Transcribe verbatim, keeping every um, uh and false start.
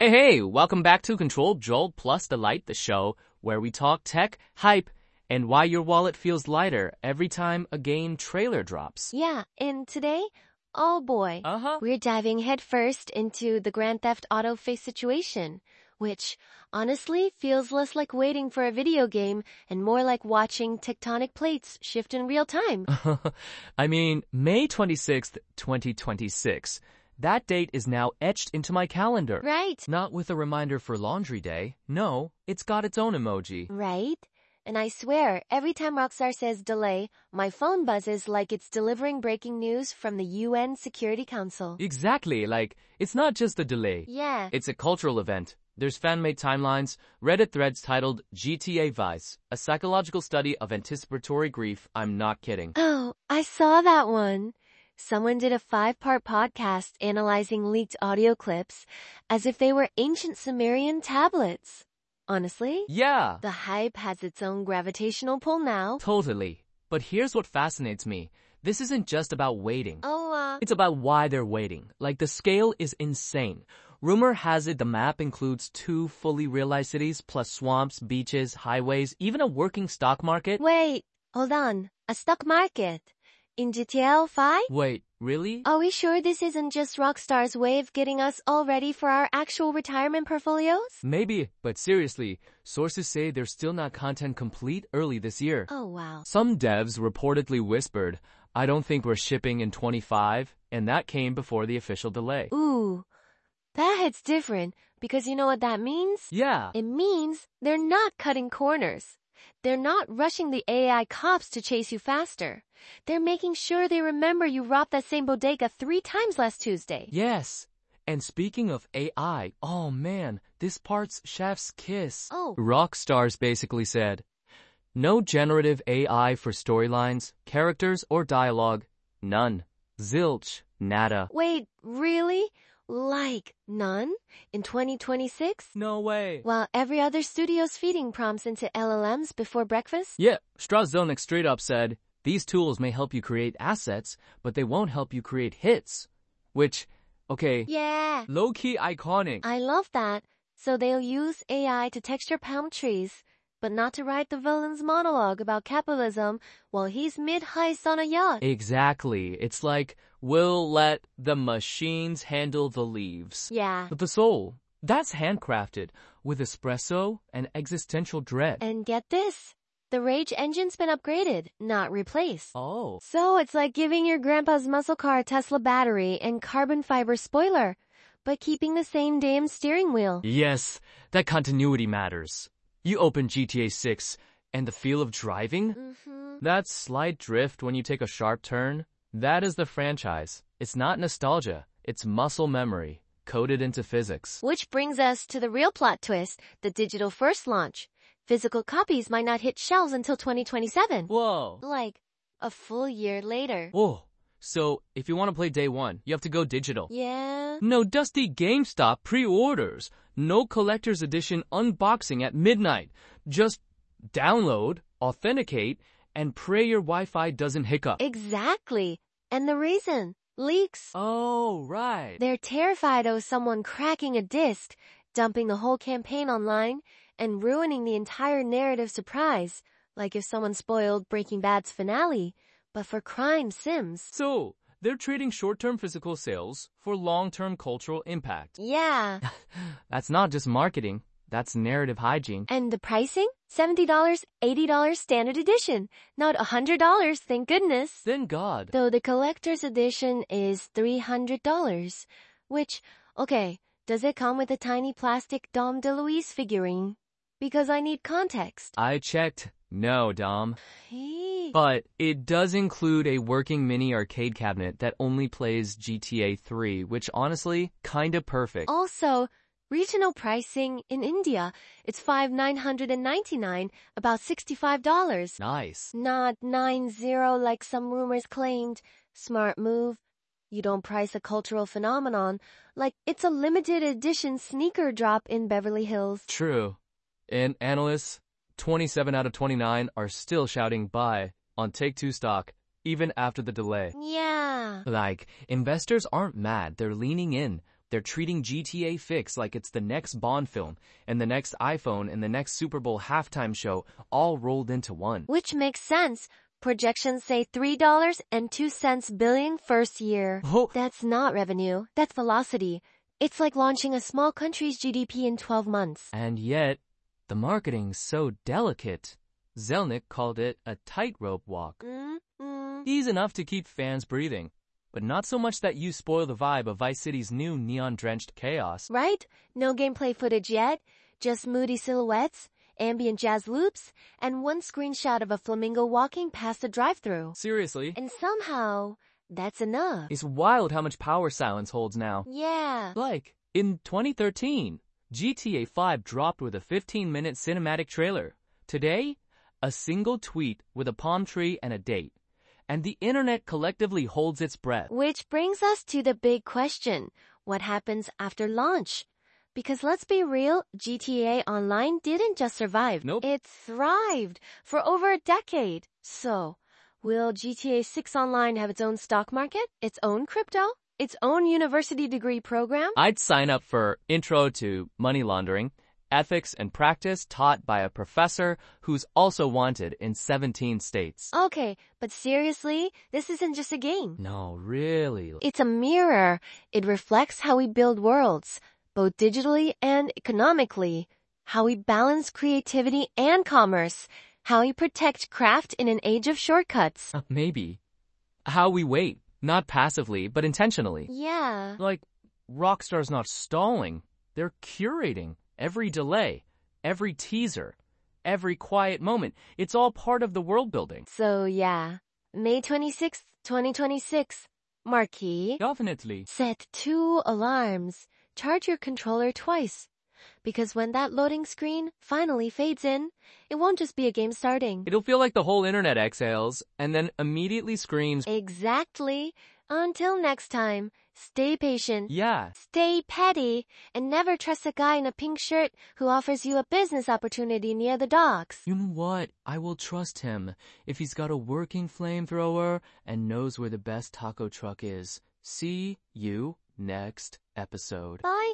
Hey, hey, welcome back to Control Jolt Plus Delight, the show where we talk tech, hype, and why your wallet feels lighter every time a game trailer drops. Yeah, and today, oh boy, Uh-huh. we're diving headfirst into the Grand Theft Auto face situation, which honestly feels less like waiting for a video game and more like watching tectonic plates shift in real time. I mean, May twenty-sixth, twenty twenty-six. That date is now etched into my calendar. Right, Not with a reminder for laundry day. No, it's got its own emoji. right? And I swear, every time Rockstar says delay, my phone buzzes like it's delivering breaking news from the U N Security Council. Exactly, like, it's not just a delay. Yeah. It's a cultural event. There's fan-made timelines, Reddit threads titled G T A Vice, a psychological study of anticipatory grief. I'm not kidding. Oh, I saw that one. Someone did a five-part podcast analyzing leaked audio clips as if they were ancient Sumerian tablets. Honestly, Yeah, the hype has its own gravitational pull now. totally. But here's what fascinates me. This isn't just about waiting. Oh, uh, It's about why they're waiting. Like, the scale is insane. Rumor has it the map includes two fully realized cities, plus swamps, beaches, highways, even a working stock market. wait, hold on. A stock market? In G T A five? Wait, really? Are we sure this isn't just Rockstar's way of getting us all ready for our actual retirement portfolios? Maybe, but seriously, sources say they're still not content complete early this year. Oh, wow. Some devs reportedly whispered, I don't think we're shipping in twenty-five, and that came before the official delay. Ooh, that hits different because you know what that means? Yeah, It means they're not cutting corners. They're not rushing the A I cops to chase you faster. They're making sure they remember you robbed that same bodega three times last Tuesday. yes. And speaking of A I, oh man, this part's chef's kiss. Oh. Rockstars basically said, no generative A I for storylines, characters, or dialogue. None. Zilch. Nada. Wait, really? Like none? In twenty twenty-six? No way. While every other studio's feeding prompts into L L Ms before breakfast? Yeah, Strauss Zelnick straight up said, these tools may help you create assets, but they won't help you create hits. Which, okay, Yeah. low-key iconic. I love that. So they'll use A I to texture palm trees, but not to write the villain's monologue about capitalism while he's mid-heist on a yacht. Exactly. It's like, we'll let the machines handle the leaves. Yeah. But the soul, that's handcrafted, with espresso and existential dread. And get this, the Rage engine's been upgraded, not replaced. Oh. So it's like giving your grandpa's muscle car a Tesla battery and carbon fiber spoiler, but keeping the same damn steering wheel. Yes, that continuity matters. You open G T A six, and the feel of driving? Mm-hmm. That slight drift when you take a sharp turn? That is the franchise. It's not nostalgia. It's muscle memory, coded into physics. Which brings us to the real plot twist, the digital first launch. Physical copies might not hit shelves until twenty twenty-seven. Whoa. Like, a full year later. Whoa. So, if you want to play day one, you have to go digital. Yeah. No dusty GameStop pre-orders. No collector's edition unboxing at midnight. Just download, authenticate, and pray your Wi-Fi doesn't hiccup. Exactly. And the reason? Leaks. Oh, right. They're terrified of someone cracking a disc, dumping the whole campaign online, and ruining the entire narrative surprise, like if someone spoiled Breaking Bad's finale, but for crime sims. So, they're trading short-term physical sales for long-term cultural impact. Yeah. That's not just marketing. That's narrative hygiene. And the pricing? seventy dollars, eighty dollars standard edition. Not one hundred dollars, thank goodness. Thank God. Though the collector's edition is three hundred dollars. Which, okay, does it come with a tiny plastic Dom DeLuise figurine? Because I need context. I checked. No, Dom. Hey. But it does include a working mini arcade cabinet that only plays G T A three, which honestly, kinda perfect. Also, regional pricing in India, it's five thousand nine hundred ninety-nine dollars, about sixty-five dollars. Nice. Not nine zero like some rumors claimed. Smart move. You don't price a cultural phenomenon like it's a limited edition sneaker drop in Beverly Hills. True. And analysts, twenty-seven out of twenty-nine are still shouting buy on Take-Two stock, even after the delay. Yeah. Like, investors aren't mad, they're leaning in. They're treating G T A six like it's the next Bond film, and the next iPhone, and the next Super Bowl halftime show, all rolled into one. Which makes sense. Projections say three dollars and two cents billion first year. Oh. That's not revenue. That's velocity. It's like launching a small country's G D P in twelve months. And yet, the marketing's so delicate. Zelnick called it a tightrope walk. Mm-hmm. Easy enough to keep fans breathing, but not so much that you spoil the vibe of Vice City's new neon-drenched chaos. Right? No gameplay footage yet. Just moody silhouettes, ambient jazz loops, and one screenshot of a flamingo walking past a drive-thru. Seriously? And somehow, that's enough. It's wild how much power silence holds now. Yeah. Like, in twenty thirteen, G T A five dropped with a fifteen-minute cinematic trailer. Today, a single tweet with a palm tree and a date. And the internet collectively holds its breath. Which brings us to the big question. What happens after launch? Because let's be real, G T A Online didn't just survive. Nope. It thrived for over a decade. So, will G T A six Online have its own stock market, its own crypto, its own university degree program? I'd sign up for Intro to Money Laundering, Ethics and Practice taught by a professor who's also wanted in seventeen states. Okay, but seriously, this isn't just a game. No, really. It's a mirror. It reflects how we build worlds, both digitally and economically, how we balance creativity and commerce, how we protect craft in an age of shortcuts. Uh, Maybe. How we wait, not passively, but intentionally. Yeah. Like, Rockstar's not stalling. They're curating every delay, every teaser, every quiet moment. It's all part of the world building. So yeah, May twenty-sixth, twenty twenty-six. Marquee. Definitely. Set two alarms. Charge your controller twice. Because when that loading screen finally fades in, it won't just be a game starting. It'll feel like the whole internet exhales and then immediately screams, Exactly. Until next time, stay patient. yeah. Stay petty, and never trust a guy in a pink shirt who offers you a business opportunity near the docks. You know what? I will trust him if he's got a working flamethrower and knows where the best taco truck is. See you next episode. Bye.